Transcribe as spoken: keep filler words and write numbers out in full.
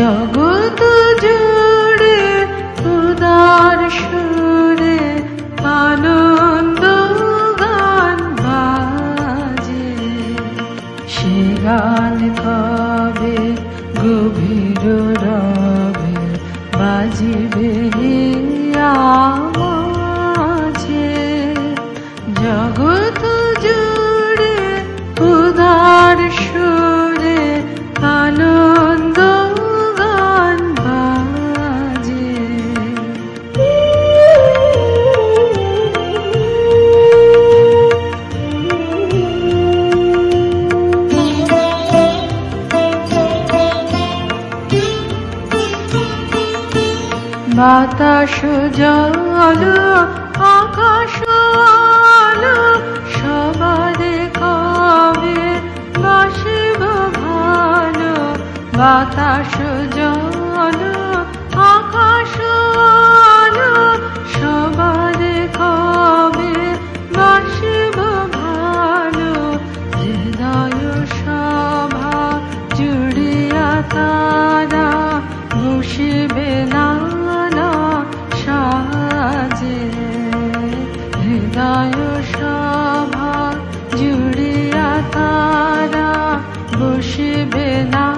জগৎ জুড়ে উদার সুরে আনন্দ গান বাজে, সে গান কবে গভীর রবে বাজিবে আমাঝে। জগৎ জুড়ে উদার সুরে আনন্দ গান বাজে। বাতাস জল আকাশ আলো সবারে কবে বাসিব ভালো। বাতাস জল আকাশ আলো সবারে কবে বাসিব ভালো। হৃদয় সভা জুড়িয়া তারা বসিবে নানা সাজে। হৃদয় সভা জুড়িয়া তারা বসিবে না